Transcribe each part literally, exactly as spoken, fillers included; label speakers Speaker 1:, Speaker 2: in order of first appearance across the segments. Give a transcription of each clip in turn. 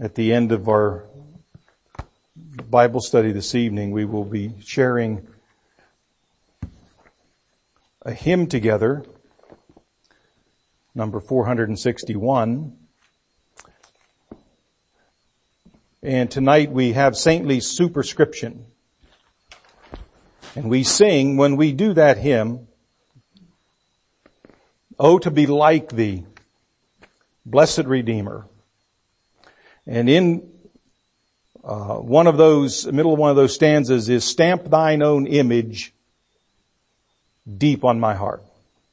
Speaker 1: At the end of our Bible study this evening, we will be sharing a hymn together, number four hundred sixty-one. And tonight we have saintly superscription. And we sing, when we do that hymn, "Oh, to be like thee, blessed Redeemer." And in uh, one of those, middle of one of those stanzas is, "Stamp thine own image deep on my heart."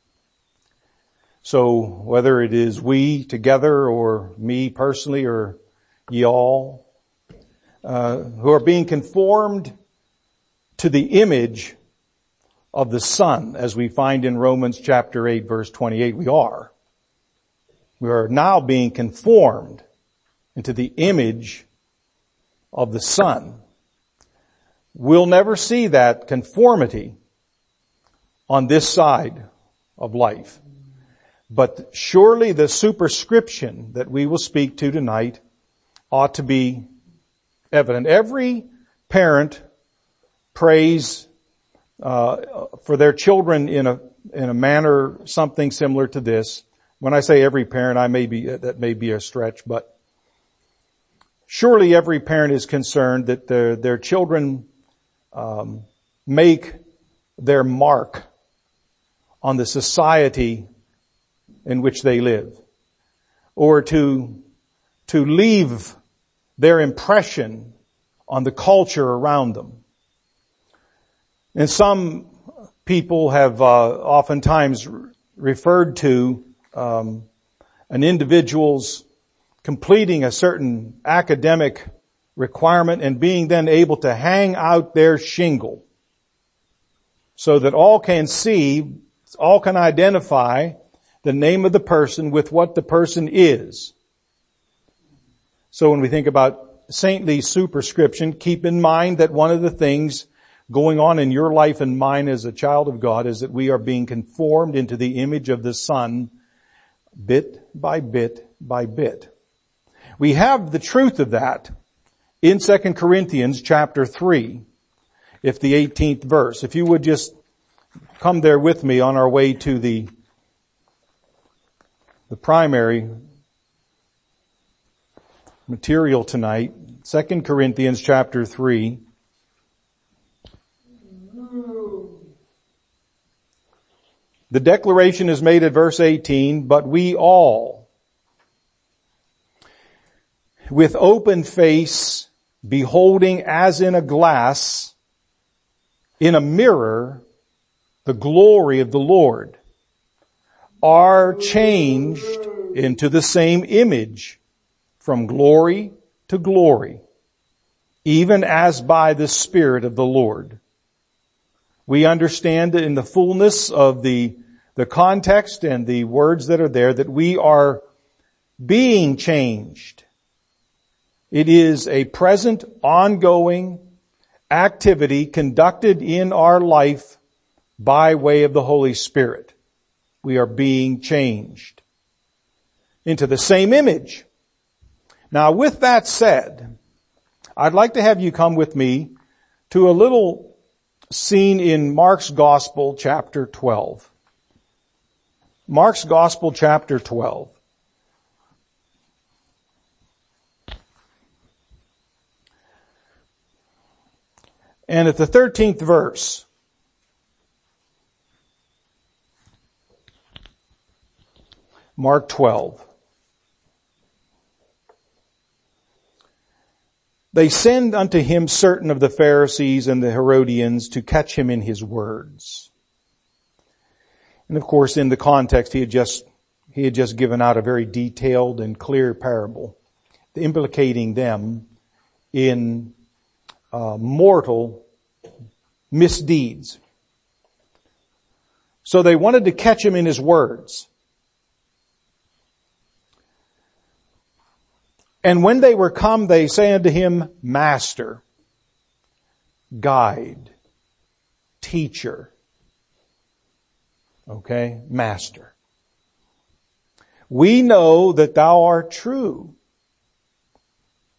Speaker 1: So whether it is we together or me personally or y'all, uh, who are being conformed to the image of the Son, as we find in Romans chapter eight verse twenty-eight, we are. We are now being conformed into the image of the Son. We'll never see that conformity on this side of life. But surely the superscription that we will speak to tonight ought to be evident. Every parent prays uh, for their children in a in a manner something similar to this. When I say every parent, I may be that may be a stretch, but surely every parent is concerned that their, their children um, make their mark on the society in which they live, or to, to leave their impression on the culture around them. And some people have uh, oftentimes referred to um, an individual's completing a certain academic requirement and being then able to hang out their shingle so that all can see, all can identify the name of the person with what the person is. So when we think about saintly superscription, keep in mind that one of the things going on in your life and mine as a child of God is that we are being conformed into the image of the Son bit by bit by bit. We have the truth of that in Second Corinthians chapter three, if the eighteenth verse. If you would just come there with me on our way to the, the primary material tonight. Second Corinthians chapter three. The declaration is made at verse eighteen, "But we all, with open face, beholding as in a glass, in a mirror, the glory of the Lord, are changed into the same image from glory to glory, even as by the Spirit of the Lord." We understand in the fullness of the, the context and the words that are there that we are being changed. It is a present, ongoing activity conducted in our life by way of the Holy Spirit. We are being changed into the same image. Now, with that said, I'd like to have you come with me to a little scene in Mark's Gospel, chapter twelve. Mark's Gospel, chapter twelve. And at the thirteenth verse, Mark twelve. "They send unto him certain of the Pharisees and the Herodians to catch him in his words." And of course, in the context, he had just, he had just given out a very detailed and clear parable, implicating them in uh, mortal misdeeds. So they wanted to catch him in his words. "And when they were come, they say unto him, Master, guide, teacher." Okay, master. "We know that thou art true,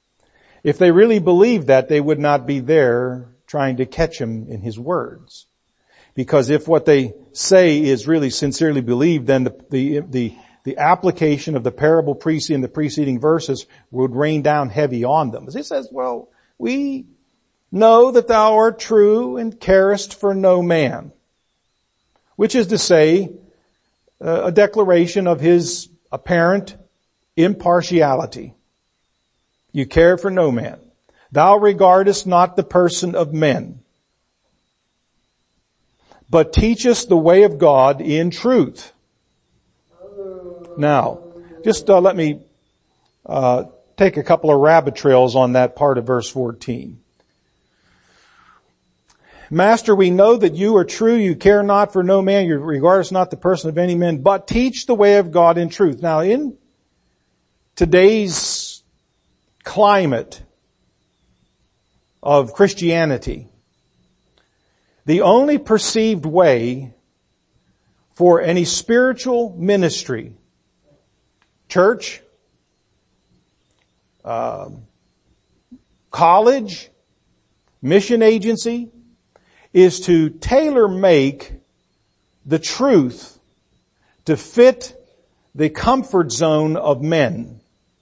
Speaker 1: If they really believed that, they would not be there trying to catch him in his words. Because if what they say is really sincerely believed, then the, the, the, the application of the parable preceding the preceding verses would rain down heavy on them. As he says, well, we know that thou art true and carest for no man. Which is to say, uh, a declaration of his apparent impartiality. You care for no man. Thou regardest not the person of men, but teachest the way of God in truth. Now, just uh, let me uh, take a couple of rabbit trails on that part of verse fourteen. Master, we know that you are true. You care not for no man. You regardest not the person of any man, but teach the way of God in truth. Now, in today's climate of Christianity, the only perceived way for any spiritual ministry, church, uh, college, mission agency, is to tailor-make the truth to fit the comfort zone of men.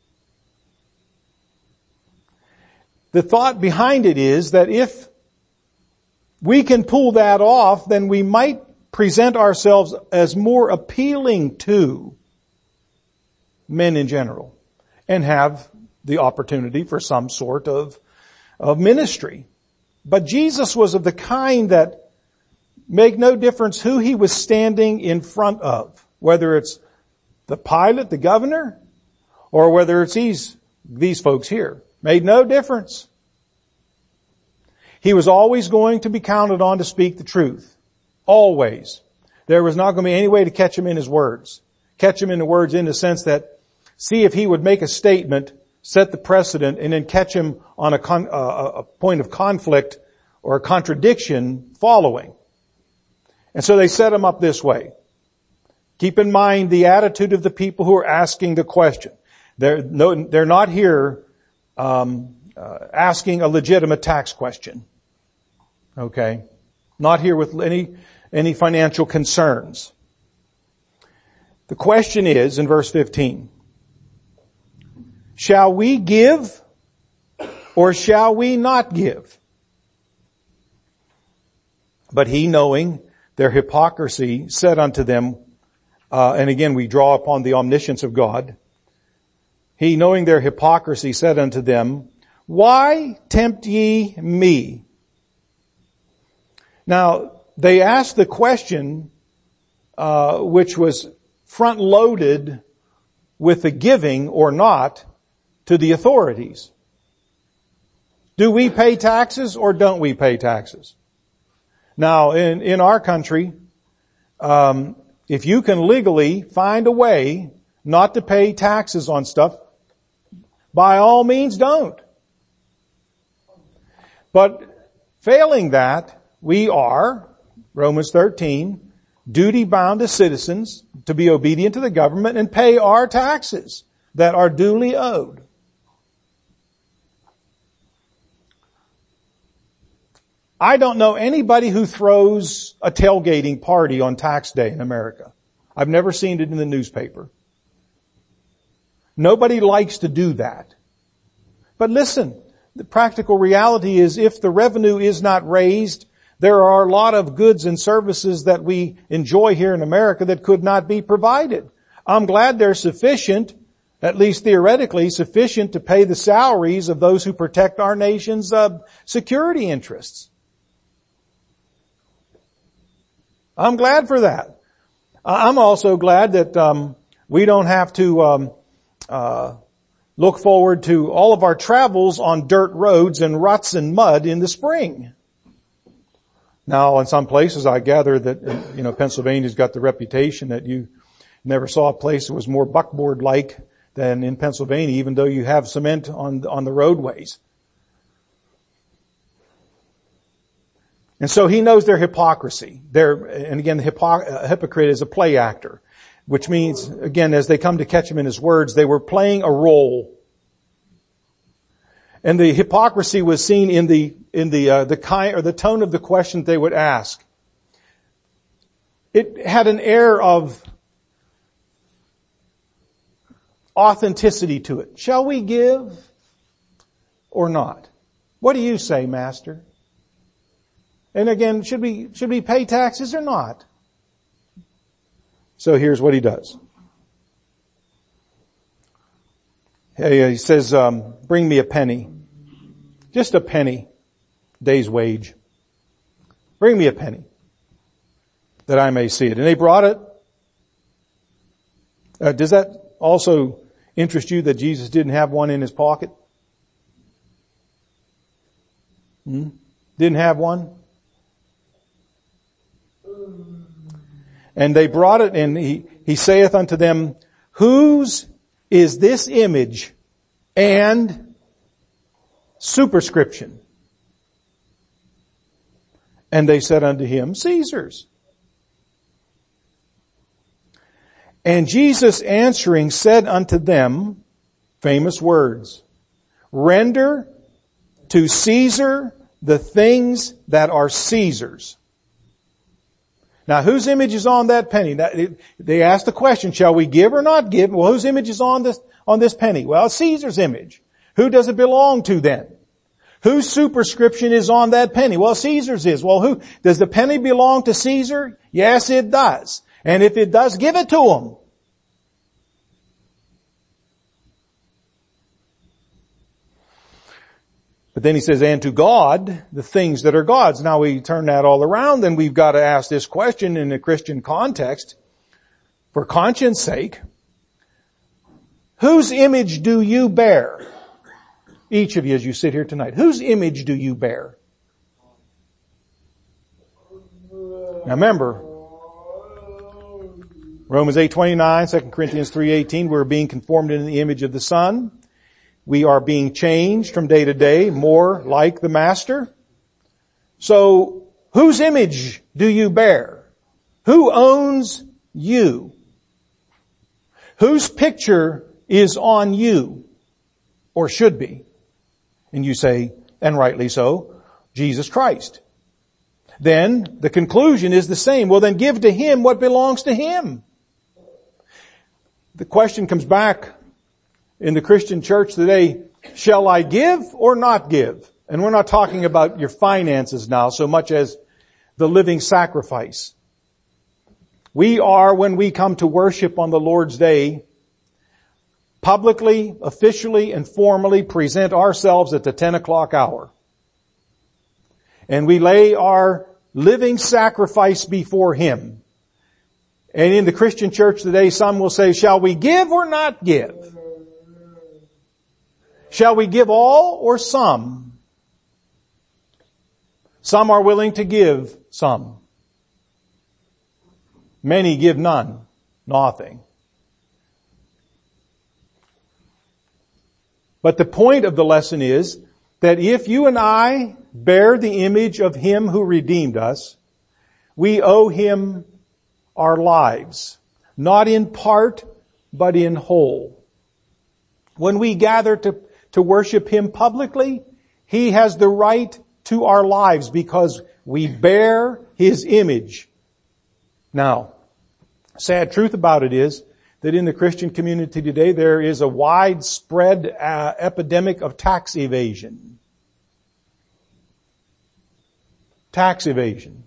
Speaker 1: The thought behind it is that if we can pull that off, then we might present ourselves as more appealing to men in general and have the opportunity for some sort of, of ministry. But Jesus was of the kind that make no difference who he was standing in front of, whether it's the pilot, the governor, or whether it's these, these folks here. Made no difference. He was always going to be counted on to speak the truth. Always. There was not going to be any way to catch him in his words. Catch him in the words in the sense that, see if he would make a statement, set the precedent, and then catch him on a, con, uh, a point of conflict or a contradiction following. And so they set him up this way. Keep in mind the attitude of the people who are asking the question. They're, no, they're not here um, uh, asking a legitimate tax question. Okay? Not here with any, any financial concerns. The question is, in verse fifteen, shall we give or shall we not give? But he, knowing their hypocrisy, said unto them, uh, and again we draw upon the omniscience of God, he, knowing their hypocrisy, said unto them, why tempt ye me? Now, they asked the question, uh, which was front-loaded with the giving or not to the authorities. Do we pay taxes or don't we pay taxes? Now, in, in our country, um, if you can legally find a way not to pay taxes on stuff, by all means don't. But failing that, we are, Romans thirteen, duty bound as citizens to be obedient to the government and pay our taxes that are duly owed. I don't know anybody who throws a tailgating party on tax day in America. I've never seen it in the newspaper. Nobody likes to do that. But listen, the practical reality is if the revenue is not raised, there are a lot of goods and services that we enjoy here in America that could not be provided. I'm glad they're sufficient, at least theoretically sufficient, to pay the salaries of those who protect our nation's uh, security interests. I'm glad for that. I'm also glad that um, we don't have to um, uh, look forward to all of our travels on dirt roads and ruts and mud in the spring. Now, in some places, I gather that, you know, Pennsylvania's got the reputation that you never saw a place that was more buckboard-like than in Pennsylvania, even though you have cement on on the roadways. And so he knows their hypocrisy. They're, and again, the hypo, uh, hypocrite is a play actor, which means, again, as they come to catch him in his words, they were playing a role. And the hypocrisy was seen in the, in the, uh, the kind, or the tone of the question they would ask. It had an air of authenticity to it. Shall we give or not? What do you say, Master? And again, should we, should we pay taxes or not? So here's what he does. He says, um, bring me a penny. Just a penny. Day's wage. Bring me a penny, that I may see it. And they brought it. Uh, does that also interest you that Jesus didn't have one in his pocket? Hmm? Didn't have one? And they brought it, and he, he saith unto them, whose is this image and superscription? And they said unto him, Caesar's. And Jesus answering said unto them, famous words, render to Caesar the things that are Caesar's. Now, whose image is on that penny? They asked the question, shall we give or not give? Well, whose image is on this, on this penny? Well, it's Caesar's image. Who does it belong to then? Whose superscription is on that penny? Well, Caesar's is. Well, who, does the penny belong to Caesar? Yes, it does. And if it does, give it to him. But then he says, and to God, the things that are God's. Now we turn that all around, then we've got to ask this question in a Christian context, for conscience sake. Whose image do you bear? Each of you as you sit here tonight. Whose image do you bear? Now remember, Romans eight twenty-nine, Second Corinthians three eighteen, we're being conformed into the image of the Son. We are being changed from day to day, more like the Master. So, whose image do you bear? Who owns you? Whose picture is on you? Or should be? And you say, and rightly so, Jesus Christ. Then, the conclusion is the same. Well, then give to Him what belongs to Him. The question comes back in the Christian church today, shall I give or not give? And we're not talking about your finances now so much as the living sacrifice. We are, when we come to worship on the Lord's Day, publicly, officially, and formally present ourselves at the ten o'clock hour. And we lay our living sacrifice before Him. And in the Christian church today, some will say, shall we give or not give? Shall we give all or some? Some are willing to give some. Many give none, nothing. But the point of the lesson is that if you and I bear the image of Him who redeemed us, we owe Him our lives, not in part, but in whole. When we gather to to worship Him publicly, He has the right to our lives because we bear His image. Now, sad truth about it is that in the Christian community today there is a widespread uh, epidemic of tax evasion. Tax evasion.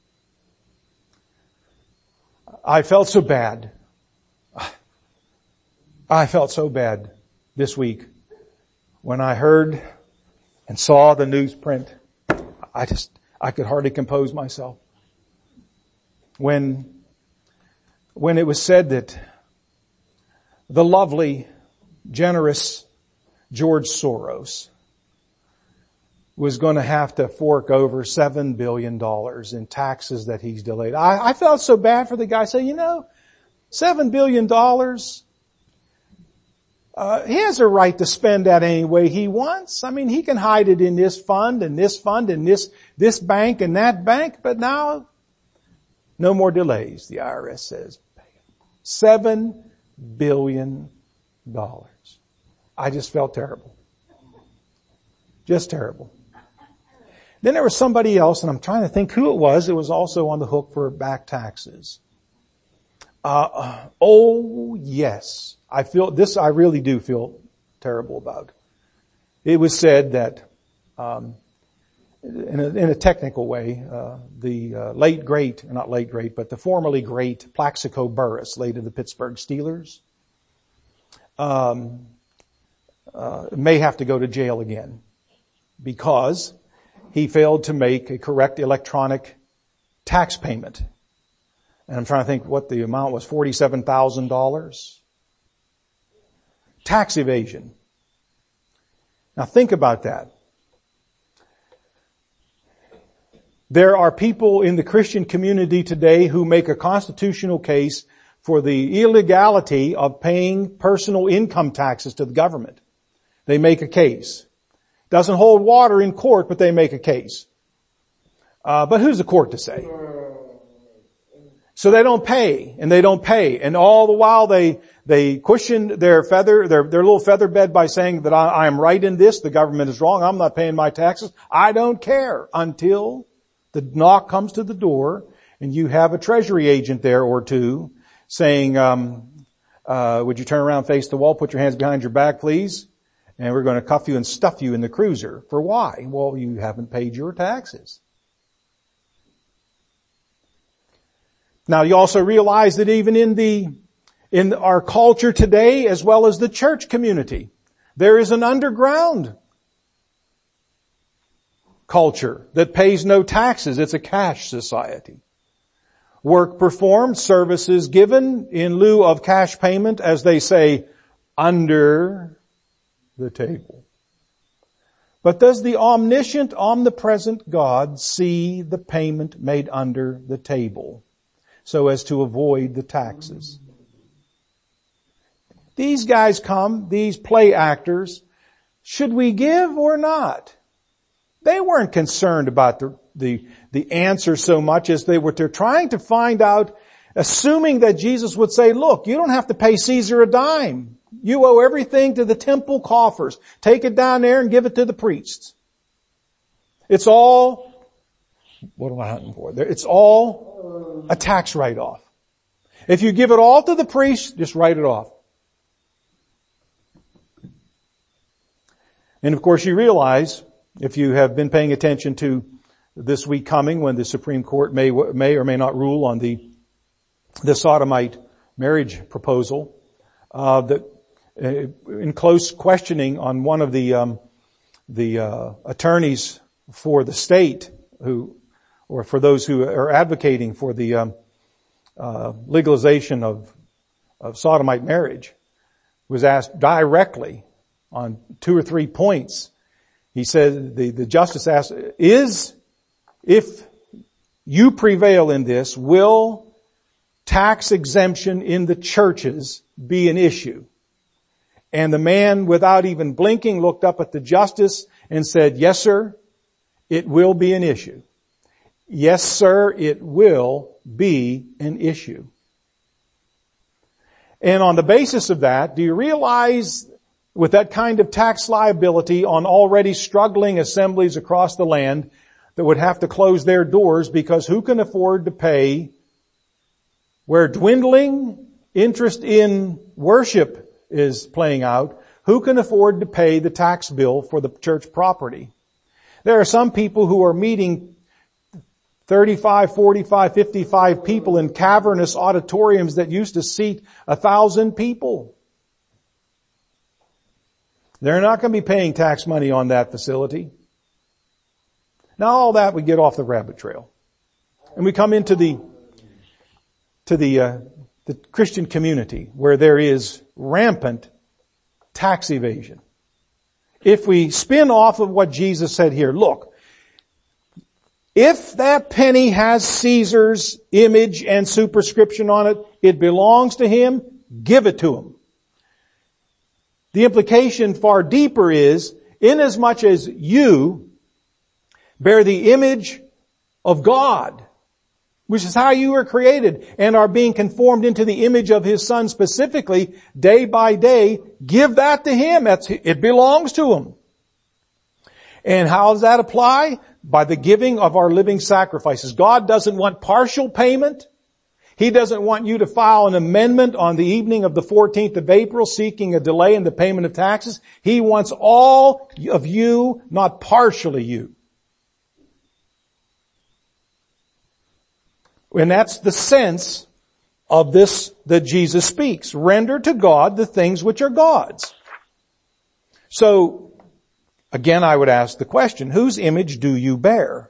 Speaker 1: I felt so bad. I felt so bad this week when I heard and saw the newsprint. I just, I could hardly compose myself. When, when it was said that the lovely, generous George Soros was going to have to fork over seven billion dollars in taxes that he's delayed. I, I felt so bad for the guy. So, you know, seven billion dollars, Uh, he has a right to spend that any way he wants. I mean, he can hide it in this fund and this fund and this, this bank and that bank, but now, no more delays, the I R S says. Seven billion dollars. I just felt terrible. Just terrible. Then there was somebody else, and I'm trying to think who it was, that was also on the hook for back taxes. Uh, oh yes. I feel, this I really do feel terrible about. It was said that, um, in a, in a technical way, uh, the uh, late great, not late great, but the formerly great Plaxico Burress, late of the Pittsburgh Steelers, um, uh, may have to go to jail again because he failed to make a correct electronic tax payment. And I'm trying to think what the amount was, forty-seven thousand dollars. Tax evasion. Now think about that. There are people in the Christian community today who make a constitutional case for the illegality of paying personal income taxes to the government. They make a case. Doesn't hold water in court, but they make a case. Uh, but who's the court to say? So they don't pay, and they don't pay, and all the while they they cushion their feather, their their little feather bed by saying that I, I am right in this, the government is wrong, I'm not paying my taxes. I don't care until the knock comes to the door, and you have a treasury agent there or two saying, um, uh, "Would you turn around, face the wall, put your hands behind your back, please?" And we're going to cuff you and stuff you in the cruiser. For why? Well, you haven't paid your taxes. Now you also realize that even in the, in our culture today, as well as the church community, there is an underground culture that pays no taxes. It's a cash society. Work performed, services given in lieu of cash payment, as they say, under the table. But does the omniscient, omnipresent God see the payment made under the table so as to avoid the taxes? These guys come, these play actors, should we give or not? They weren't concerned about the, the, the answer so much as they were they're trying to find out, assuming that Jesus would say, look, you don't have to pay Caesar a dime. You owe everything to the temple coffers. Take it down there and give it to the priests. It's all, what am I hunting for? It's all a tax write-off. If you give it all to the priest, just write it off. And of course you realize, if you have been paying attention to this week coming when the Supreme Court may, may or may not rule on the, the sodomite marriage proposal, uh, that in close questioning on one of the, um, the, uh, attorneys for the state who, or for those who are advocating for the, um, uh, legalization of, of sodomite marriage, was asked directly on two or three points. He said, the, the justice asked, is, if you prevail in this, will tax exemption in the churches be an issue? And the man, without even blinking, looked up at the justice and said, yes, sir, it will be an issue. Yes, sir, it will be an issue. And on the basis of that, do you realize with that kind of tax liability on already struggling assemblies across the land that would have to close their doors because who can afford to pay where dwindling interest in worship is playing out, who can afford to pay the tax bill for the church property? There are some people who are meeting thirty-five, forty-five, fifty-five people in cavernous auditoriums that used to seat a thousand people. They're not going to be paying tax money on that facility. Now all that we get off the rabbit trail. And we come into the, to the, uh, the Christian community where there is rampant tax evasion. If we spin off of what Jesus said here, look, if that penny has Caesar's image and superscription on it, it belongs to him, give it to him. The implication far deeper is, inasmuch as you bear the image of God, which is how you were created, and are being conformed into the image of His Son specifically, day by day, give that to Him. That's, it belongs to Him. And how does that apply? By the giving of our living sacrifices. God doesn't want partial payment. He doesn't want you to file an amendment on the evening of the fourteenth of April seeking a delay in the payment of taxes. He wants all of you, not partially you. And that's the sense of this that Jesus speaks. Render to God the things which are God's. So, again, I would ask the question, whose image do you bear?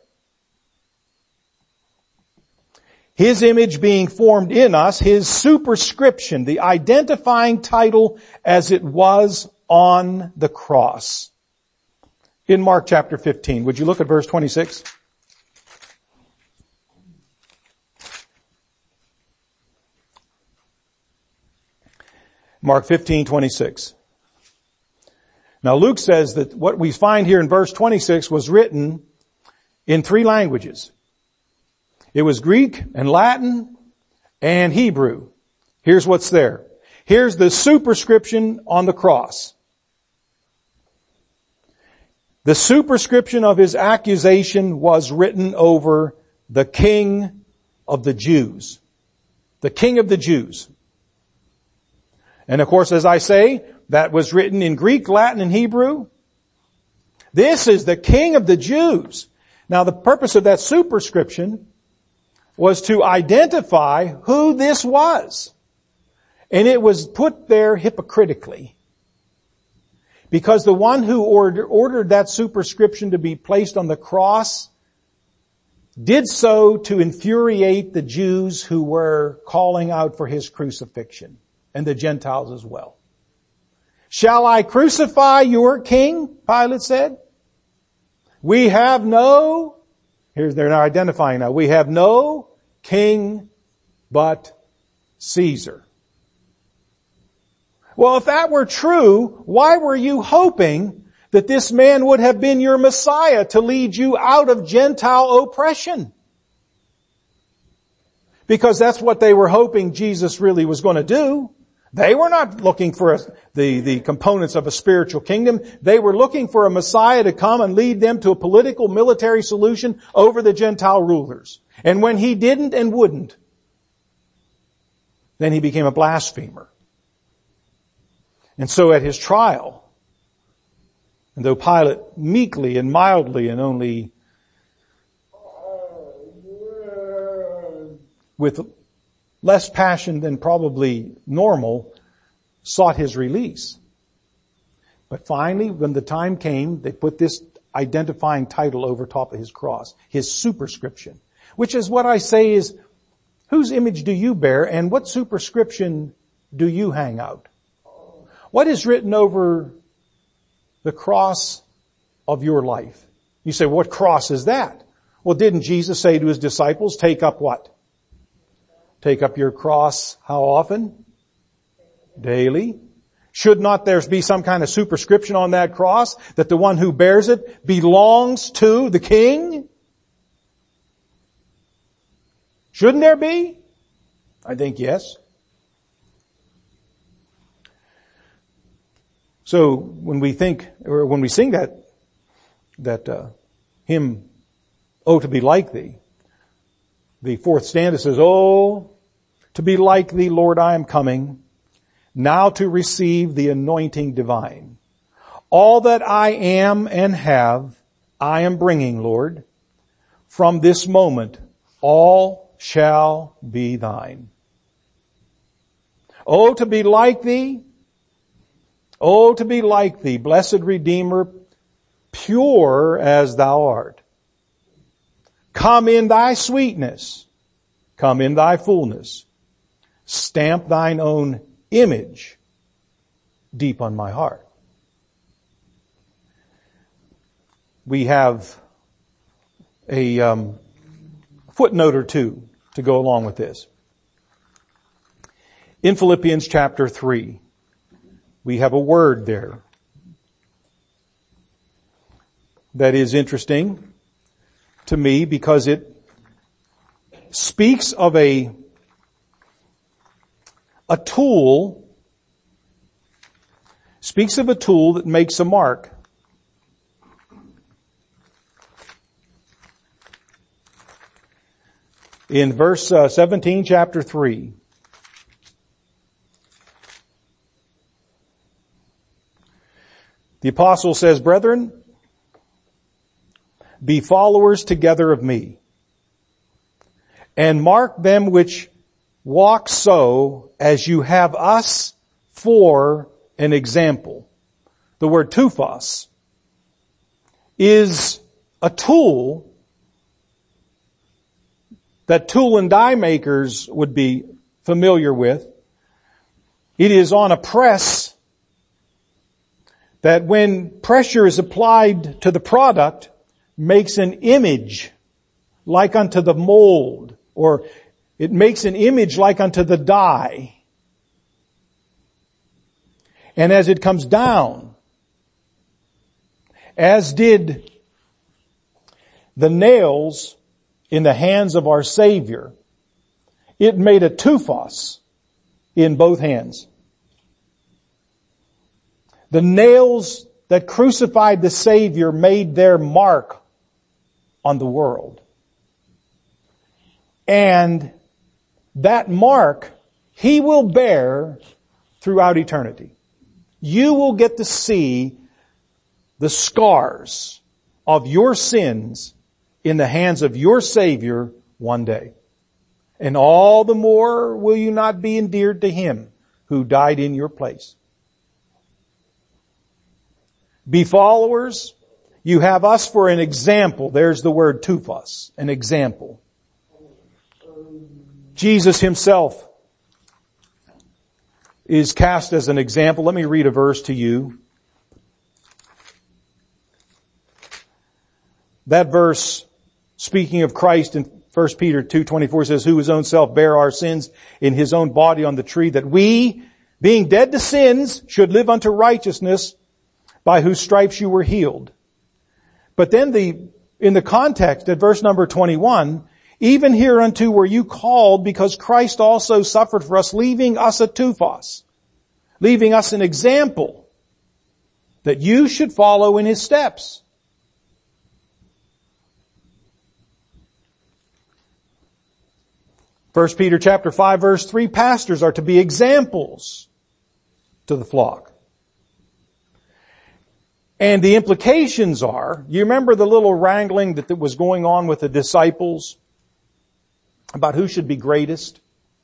Speaker 1: His image being formed in us, His superscription, the identifying title as it was on the cross. In Mark chapter fifteen, would you look at verse twenty-six? Mark fifteen, twenty-six. Now Luke says that what we find here in verse twenty-six was written in three languages. It was Greek and Latin and Hebrew. Here's what's there. Here's the superscription on the cross. The superscription of his accusation was written over the King of the Jews. The King of the Jews. And of course, as I say, that was written in Greek, Latin, and Hebrew. This is the King of the Jews. Now the purpose of that superscription was to identify who this was. And it was put there hypocritically. Because the one who order, ordered that superscription to be placed on the cross did so to infuriate the Jews who were calling out for his crucifixion, and the Gentiles as well. Shall I crucify your king? Pilate said. We have no, here's, they're now identifying now, we have no king but Caesar. Well, if that were true, why were you hoping that this man would have been your Messiah to lead you out of Gentile oppression? Because that's what they were hoping Jesus really was going to do. They were not looking for a, the, the components of a spiritual kingdom. They were looking for a Messiah to come and lead them to a political military solution over the Gentile rulers. And when he didn't and wouldn't, then he became a blasphemer. And so at his trial, and though Pilate meekly and mildly and only with less passion than probably normal, sought his release. But finally, when the time came, they put this identifying title over top of his cross, his superscription, which is what I say is, whose image do you bear and what superscription do you hang out? What is written over the cross of your life? You say, what cross is that? Well, didn't Jesus say to his disciples, take up what? Take up your cross how often? Daily. Should not there be some kind of superscription on that cross that the one who bears it belongs to the King? Shouldn't there be? I think yes. So when we think, or when we sing that, that uh, hymn, "Oh, to be like thee," the fourth stanza says, "Oh, to be like thee, Lord, I am coming, now to receive the anointing divine. All that I am and have, I am bringing, Lord. From this moment, all shall be thine. Oh, to be like thee, oh, to be like thee, blessed Redeemer, pure as thou art. Come in thy sweetness, come in thy fullness. Stamp thine own image deep on my heart." We have a um, footnote or two to go along with this. In Philippians chapter three, we have a word there that is interesting to me because it speaks of a A tool, speaks of a tool that makes a mark. in verse uh, seventeen, chapter three. The apostle says, "Brethren, be followers together of me, and mark them which walk so as you have us for an example." The word tufos is a tool that tool and die makers would be familiar with. It is on a press that when pressure is applied to the product, makes an image like unto the mold, or it makes an image like unto the die. And as it comes down, as did the nails in the hands of our Savior, it made a tufos in both hands. The nails that crucified the Savior made their mark on the world. And that mark He will bear throughout eternity. You will get to see the scars of your sins in the hands of your Savior one day. And all the more will you not be endeared to Him who died in your place. Be followers. You have us for an example. There's the word tufos, an example. Jesus Himself is cast as an example. Let me read a verse to you. That verse, speaking of Christ in First Peter two twenty-four, says, "Who His own self bare our sins in His own body on the tree, that we, being dead to sins, should live unto righteousness, by whose stripes you were healed." But then the, in the context at verse number twenty-one, "Even hereunto were you called, because Christ also suffered for us, leaving us a tufos," leaving us an example, that you should follow in His steps. First Peter chapter five verse three, pastors are to be examples to the flock. And the implications are, you remember the little wrangling that was going on with the disciples about who should be greatest?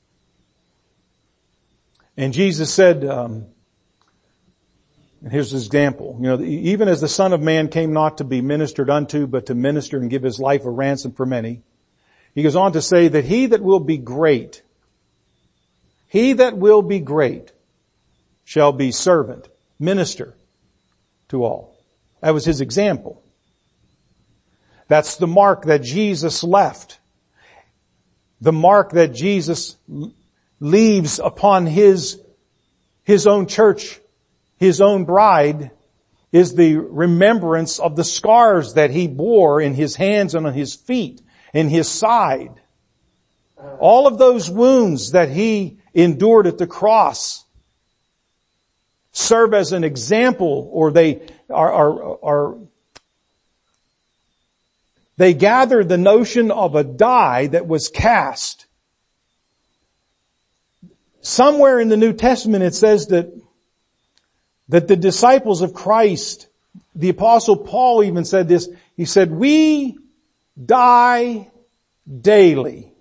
Speaker 1: And Jesus said, um, and here's his example, you know, even as the Son of Man came not to be ministered unto, but to minister and give His life a ransom for many. He goes on to say that he that will be great, he that will be great shall be servant, minister to all. That was His example. That's the mark that Jesus left. The mark that Jesus leaves upon His, His own church, His own bride, is the remembrance of the scars that He bore in His hands and on His feet, in His side. All of those wounds that He endured at the cross serve as an example, or they are, are, are they gather the notion of a die that was cast. Somewhere in the New Testament it says that, that the disciples of Christ, the Apostle Paul even said this, he said, "We die daily."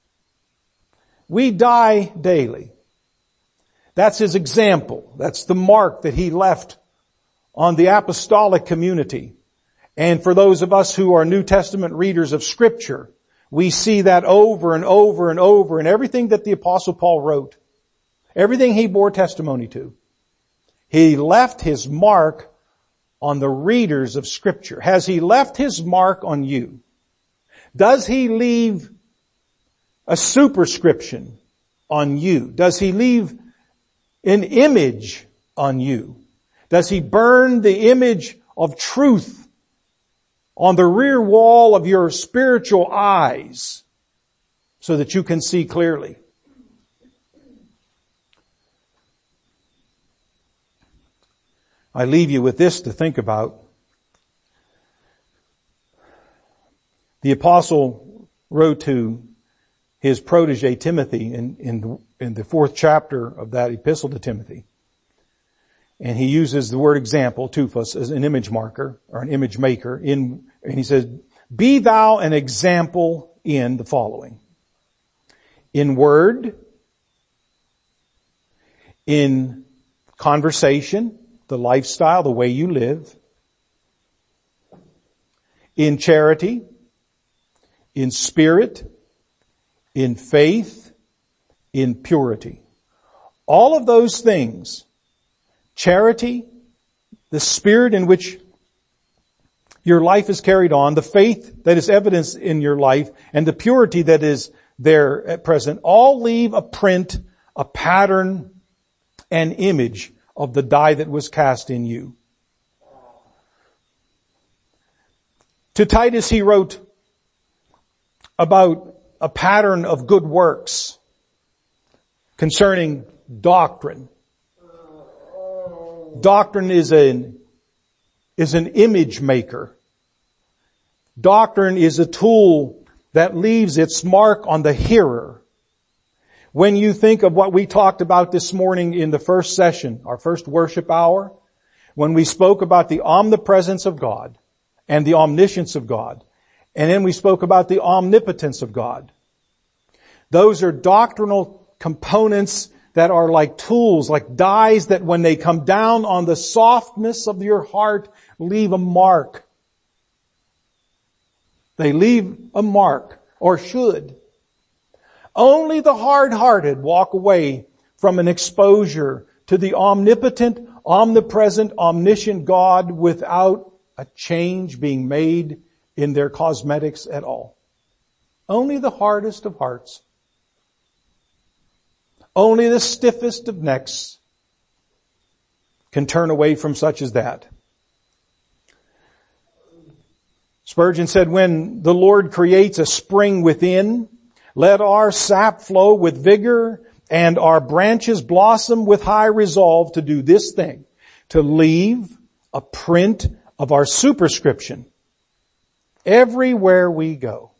Speaker 1: We die daily. That's His example. That's the mark that He left on the apostolic community. And for those of us who are New Testament readers of Scripture, we see that over and over and over in everything that the Apostle Paul wrote. Everything he bore testimony to. He left his mark on the readers of Scripture. Has he left his mark on you? Does he leave a superscription on you? Does he leave an image on you? Does he burn the image of truth on the rear wall of your spiritual eyes so that you can see clearly? I leave you with this to think about. The apostle wrote to his protege Timothy in, in, the, in the fourth chapter of that epistle to Timothy. And he uses the word example, tufos, as an image marker or an image maker. In, and he says, be thou an example in the following. In word, in conversation, the lifestyle, the way you live, in charity, in spirit, in faith, in purity. All of those things, charity, the spirit in which your life is carried on, the faith that is evidenced in your life, and the purity that is there at present, all leave a print, a pattern, an image of the die that was cast in you. To Titus he wrote about a pattern of good works concerning doctrine. Doctrine is an, is an image maker. Doctrine is a tool that leaves its mark on the hearer. When you think of what we talked about this morning in the first session, our first worship hour, when we spoke about the omnipresence of God and the omniscience of God, and then we spoke about the omnipotence of God. Those are doctrinal components that are like tools, like dyes that when they come down on the softness of your heart, leave a mark. They leave a mark, or should. Only the hard-hearted walk away from an exposure to the omnipotent, omnipresent, omniscient God without a change being made in their cosmetics at all. Only the hardest of hearts. Only the stiffest of necks can turn away from such as that. Spurgeon said, when the Lord creates a spring within, let our sap flow with vigor and our branches blossom with high resolve to do this thing, to leave a print of our superscription everywhere we go,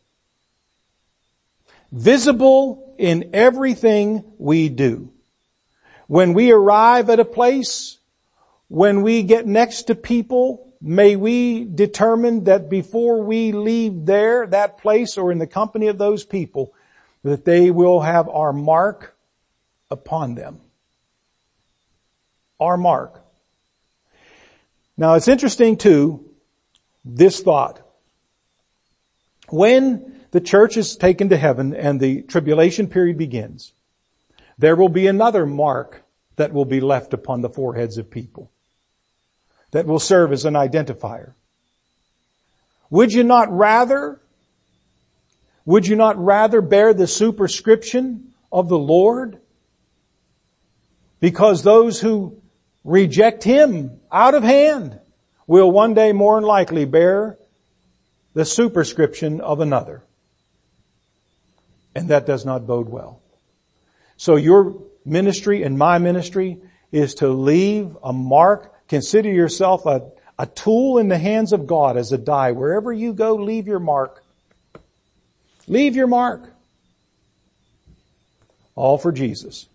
Speaker 1: visible in everything we do. When we arrive at a place, when we get next to people, may we determine that before we leave there, that place, or in the company of those people, that they will have our mark upon them. Our mark. Now it's interesting too, this thought. When the church is taken to heaven and the tribulation period begins, there will be another mark that will be left upon the foreheads of people that will serve as an identifier. Would you not rather, would you not rather bear the superscription of the Lord? Because those who reject Him out of hand will one day more than likely bear the superscription of another. And that does not bode well. So your ministry and my ministry is to leave a mark. Consider yourself a, a tool in the hands of God as a die. Wherever you go, leave your mark. Leave your mark. All for Jesus.